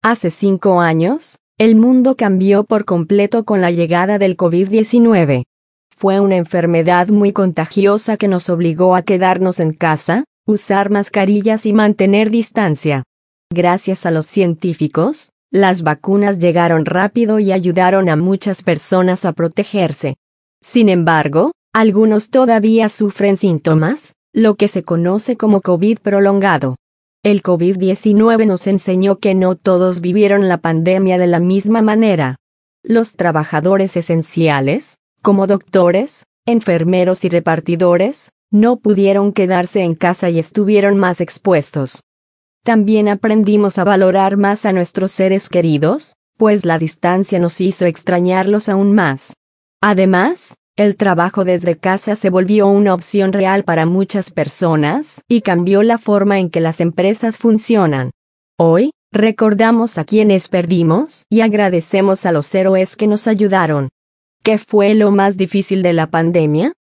Hace 5 años, el mundo cambió por completo con la llegada del COVID-19. Fue una enfermedad muy contagiosa que nos obligó a quedarnos en casa, usar mascarillas y mantener distancia. Gracias a los científicos, las vacunas llegaron rápido y ayudaron a muchas personas a protegerse. Sin embargo, algunos todavía sufren síntomas, lo que se conoce como COVID prolongado. El COVID-19 nos enseñó que no todos vivieron la pandemia de la misma manera. Los trabajadores esenciales, como doctores, enfermeros y repartidores, no pudieron quedarse en casa y estuvieron más expuestos. También aprendimos a valorar más a nuestros seres queridos, pues la distancia nos hizo extrañarlos aún más. Además, el trabajo desde casa se volvió una opción real para muchas personas y cambió la forma en que las empresas funcionan. Hoy, recordamos a quienes perdimos y agradecemos a los héroes que nos ayudaron. ¿Qué fue lo más difícil de la pandemia?